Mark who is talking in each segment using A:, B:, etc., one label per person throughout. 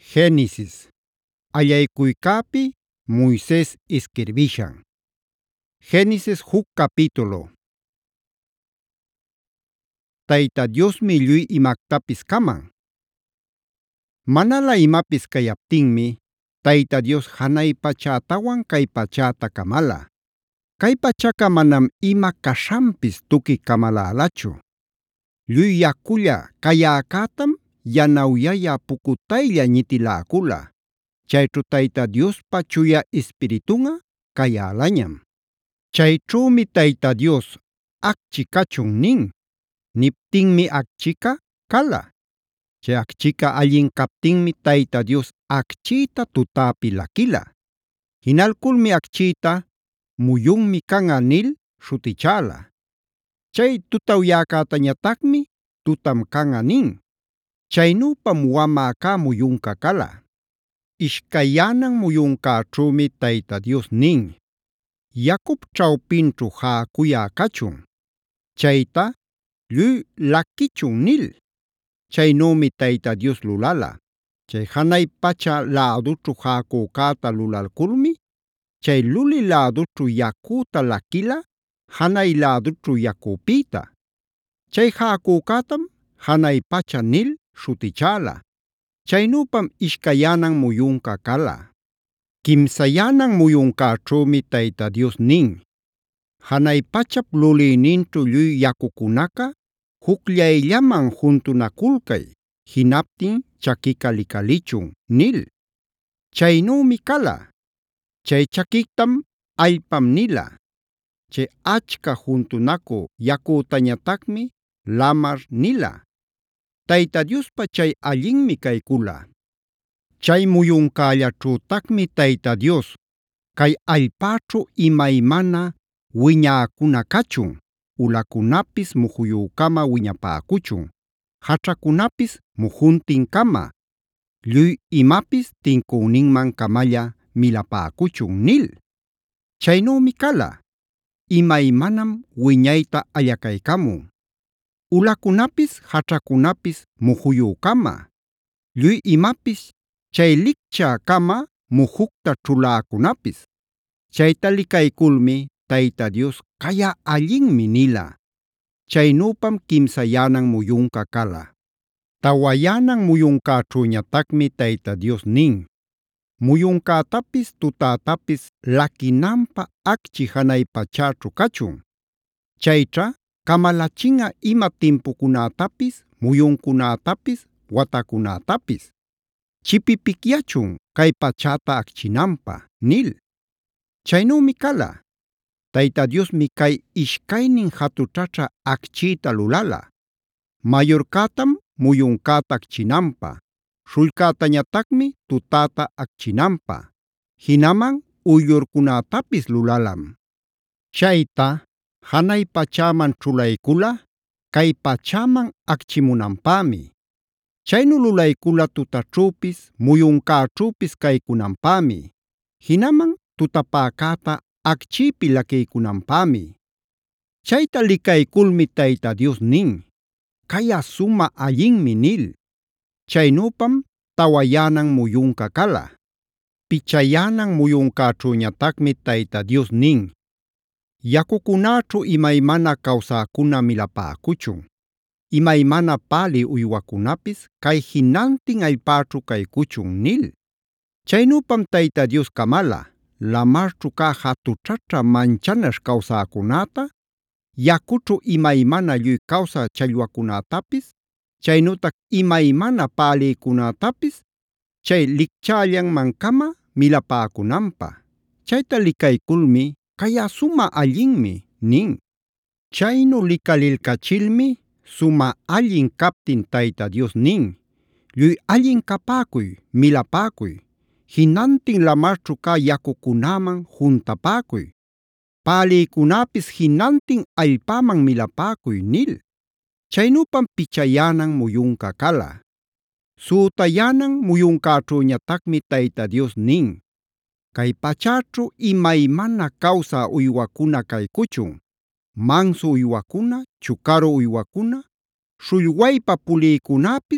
A: Génesis allaykuykapi Moisés isquirbishan. Génesis huk capítulo. Tayta Diosmi lluy imaktapis kaman. Manala imapis kayaptinmi Tayta Dios hanay pachätawan kay pachäta kamala. Kay pachaka manam ima kashanpis tuki kamalälachu. Lluy yakulla kayäkätam yanawyaya pukutaylla ñitiläkula. Chayćhu Tayta Diospa Chuya Espiritunꞌa kayälañam. Chayćhümi Tayta Dios “Akchi kachun” nin. Niptinmi akchika kala. Chay akchika allin kaptinmi Tayta Dios akchiyta tutapi lakila. Jinalkulmi akchiyta “Muyunmi kanꞌa” nil śhutichäla. Chay tutawyäkätañatacmi “Tutam kanꞌa” nin. Chaynüpam wamä kä muyunka kala. Ishkayyänan muyuncäćhümi Tayta Dios nin: “Yacup ćhawpinćhu jäcuyä kachun. Chayta lluy laquichun” nil. Chaynümi Tayta Dios lulala. Chay janay pacha lädućhu jäcücäta lulalkulmi chay luli lädućhu yacüta laquila janay lädućhu yacupïta. Chay jäcücätam “Janay pacha” nil śhutichäla. Chaynüpam ishkayyänan muyunka kala. Kimsayyänan muyuncäćhümi Tayta Dios nin: “Janay pachap lulïninćhu lluy yacucunaca jucllayllaman juntunaculcay, jinaptin chaquica licalichun” nil. Chaynümi kala. Chay chaquictam “Allpam” nila. Chay achka juntunacü yacütañatacmi “Lamar” nila. Tayta Diospa chay allinmi caykula. Chay muyuncällaćhütacmi Tayta Dios: “Kay allpäćhu imaymana wiñäkuna kachun, ulakunapis mujuyücama wiñapäcuchun, jaćhacunapis mujuntincama, lluy imapis tincüninman-camalla milapäcuchun” nil. Chaynümi kala. Imaymanam wiñayta allakaykamun. Ulakunapis jaćhacunapis mujuyücama, lluy imapis chaylicchä-cama mujucta ćhuläcunapis. Chayta licayculmi Tayta Dios “Kayä allinmi” nila. Chaynüpam kimsayyänan muyunka kala. Tawayyänan muyuncäćhüñatacmi Tayta Dios nin: “Muyuncätapis tutätapis laquinanpä acchi janay pachäćhu kachun. Chayćha kamalachinꞌa ima timpucunätapis, muyuncunätapis, watacunätapis. Chipipicyachun kay pachäta acchinanpä” nil. Chaynümi kala. Tayta Diosmi kay ishkaynin jatućhaćha akchiyta lulala. Mayorcätam muyuncäta acchinanpä, śhullcätañatacmi tutäta acchinanpä, jinaman uyllurcunätapis lulalam. Chayta janay pachäman ćhulaykula kay pachäman acchimunanpämi. Chaynu lulaykula tutaćhüpis, muyuncäćhüpis caycunanpämi, jinaman tutapäcäta acchiypi laquiycunanpämi. Chayta licayculmi Tayta Dios nin: “Kayä sumä allinmi” nil. Chaynüpam tawayyänan muyunka kala. Pichayyänan muyuncäćhüñatacmi Tayta Dios nin: “Yacucunäćhu imaymana kawsäkuna milapäcuchun. Imaymana pälï uywacunapis kay jinantin allpäćhu caycuchun” nil. Chaynüpam Tayta Dios kamala lamarćhu kä jatućhaćha manchanaśh kawsäcunäta, yacućhu imaymana lluy kawsä challwacunätapis, chaynütac imaymana pälïcunätapis chay licchällanman-cama milapäcunanpä. Chayta licayculmi “Kayä sumä allinmi” nin. Chaynu licalilcachilmi sumä allin captin Tayta Dios nin: “Lluy allin capäcuy, milapäcuy, jinantin lamarćhu kä yacucunäman juntapäcuy, pälïcunäpis jinantin allpäman milapäcuy” nil. Chaynüpam pichayyänan muyunka kala. Sütayyänan muyuncäćhüñatacmi Tayta Dios nin: “Kay pachäćhu imaymana kawsä uywacuna caycuchun, mansu uywacuna, chucaru uywacuna, śhullwaypa pulïcunäpis,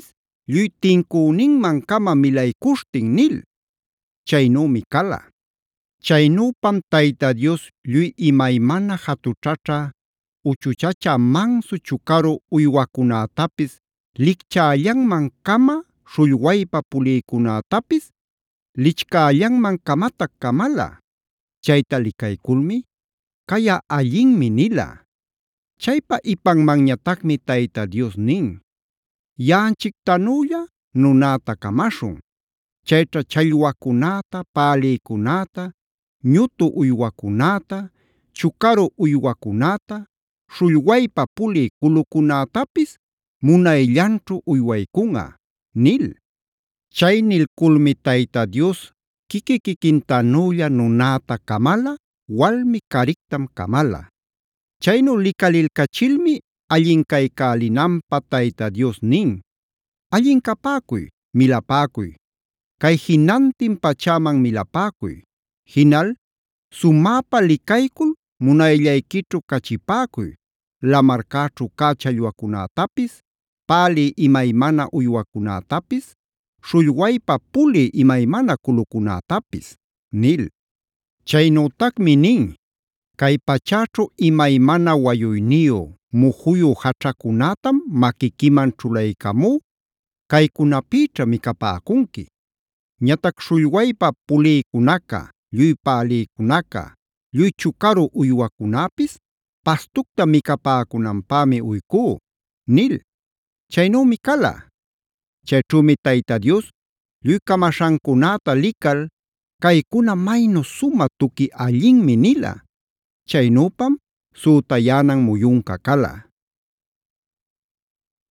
A: lluy tincüninmankama milaykushtin” nil. Chaynümi kala. Chaynüpam Tayta Dios lluy imaymana jatućhachä, uchuchacha mansu chucaru uywakunätapis, lichällanman-kama śhullwaypa pulïkunätapis lichkällanman-kamatac kamala. Chayta likaykulmi “Kayꞌa allinmi” nila. Chaypa ipanmanñatacmi Tayta Dios nin: “Yaꞌanchiktanülla nunäta kamaśhun. Chayćha challwacunäta, pälïcunäta, ñutu uywacunäta, chucaru uywacunäta, śhullwaypa pulï culucunätapis munayllanćhu uywaykunꞌa” nil. Chay nilkulmi Tayta Dios quiqui-quiquintanülla nunäta kamala, walmi karictam kamala. Chaynu licalilcachilmi allincaycälinanpä Tayta Dios nin: “Allincapäcuy, milapäcuy. Kay jinantin pachäman milapäcuy. Jinal sumäpa licaycul munayllayquićhu cachipäcuy, lamarcäćhu cä challwacunätapis, pälï imaymana uywacunätapis, śhullwaypa pulï imaymana culucunätapis” nil. Chaynütacmi nin: “Kay pachäćhu imaymana wayuyniyu, mujuyu jaćhacunätam maquiquiman ćhulaycamú. Kaycunapïćha micapäcunqui. Ñatac śhullwaypa pulïcunaca, lluy pälïcunaca, lluy chucaru uywacunäpis pastucta micapäcunanpämi uykú” nil. Chaynümi kala. Chayćhümi Tayta Dios lluy kamaśhancunäta lical “Kaycuna maynu sumä tuqui allinmi” nila. Chaynüpam sütayänan muyunca kala.